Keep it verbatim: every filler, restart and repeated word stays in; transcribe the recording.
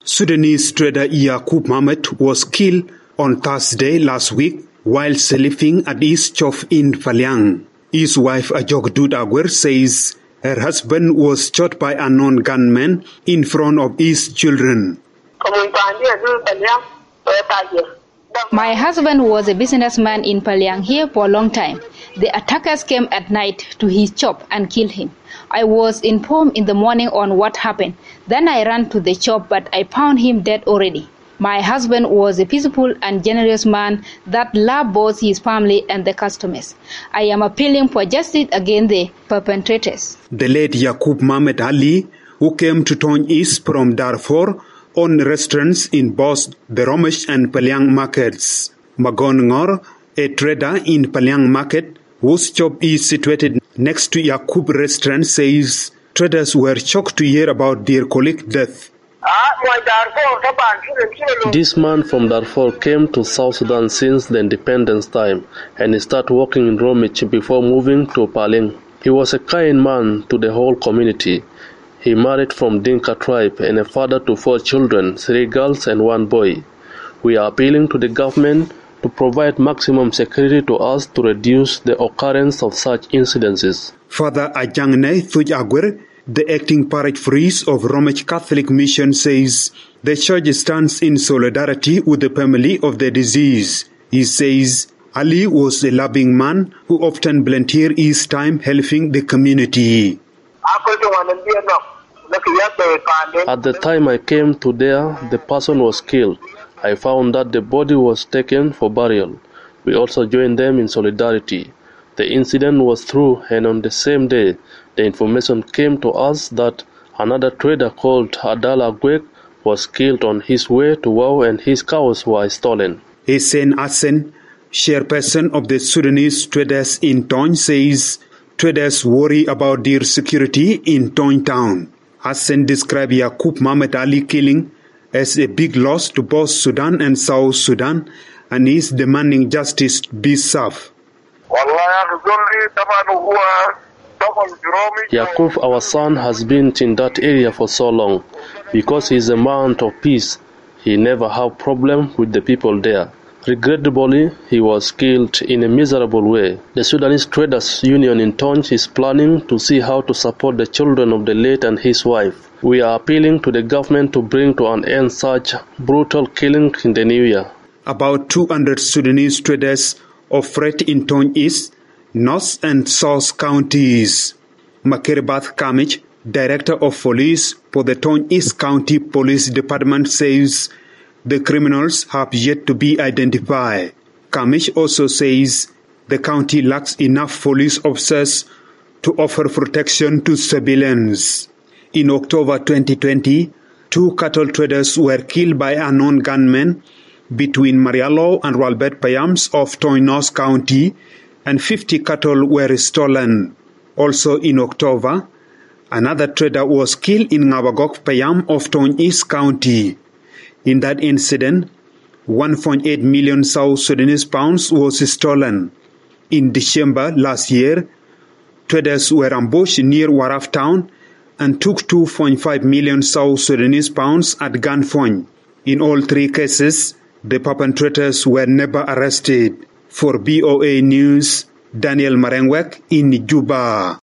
Sudanese trader Yaqub Mohammed was killed on Thursday last week while sleeping at his shop in Paliang. His wife Ajogdud Aguer says her husband was shot by unknown gunmen in front of his children. My husband was a businessman in Paliang here for a long time. The attackers came at night to his shop and killed him. I was informed in the morning on what happened. Then I ran to the shop, but I found him dead already. My husband was a peaceful and generous man that loved both his family and the customers. I am appealing for justice against the perpetrators. The late Yaqub Mohammed Ali, who came to Tony East from Darfur, owned restaurants in both the Romesh and Paliang markets. Magon Ngor, a trader in Paliang market, whose shop is situated next to Yaqub restaurant, says traders were shocked to hear about their colleague's death. This man from Darfur came to South Sudan since the independence time and he started working in Romeich before moving to Paliang. He was a kind man to the whole community. He married from Dinka tribe and a father to four children, three girls and one boy. We are appealing to the government to provide maximum security to us to reduce the occurrence of such incidences. Father Ajangne Thuj Aguer, the acting parish priest of Romeich Catholic Mission, says the church stands in solidarity with the family of the deceased. He says Ali was a loving man who often volunteered his time helping the community. At the time I came to there, the person was killed. I found that the body was taken for burial. We also joined them in solidarity. The incident was true, and on the same day, the information came to us that another trader called Adala Gwek was killed on his way to Wau and his cows were stolen. Hussein Asen, chairperson of the Sudanese traders in Tony, says traders worry about their security in Tony town. Asen described Yaqub Mohammed Ali killing as a big loss to both Sudan and South Sudan and is demanding justice be served. Yaqub, our son, has been in that area for so long. Because he is a man of peace, he never had problem with the people there. Regrettably, he was killed in a miserable way. The Sudanese Traders Union in Tony is planning to see how to support the children of the late and his wife. We are appealing to the government to bring to an end such brutal killing in the new year. About two hundred Sudanese traders operate in Tony East, North and South counties. Makerebath Kamich, Director of Police for the Tony East County Police Department, says the criminals have yet to be identified. Kamich also says the county lacks enough police officers to offer protection to civilians. In October twenty twenty, two cattle traders were killed by unknown gunmen between Marialo and Walbert Payams of Tony North County, and fifty cattle were stolen. Also in October, another trader was killed in Ngabagok Payam of Tony East County. In that incident, one point eight million South Sudanese pounds was stolen. In December last year, traders were ambushed near Waraf town and took two point five million South Sudanese pounds at gunpoint. In all three cases, the perpetrators were never arrested. For B O A News, Daniel Marengwek in Juba.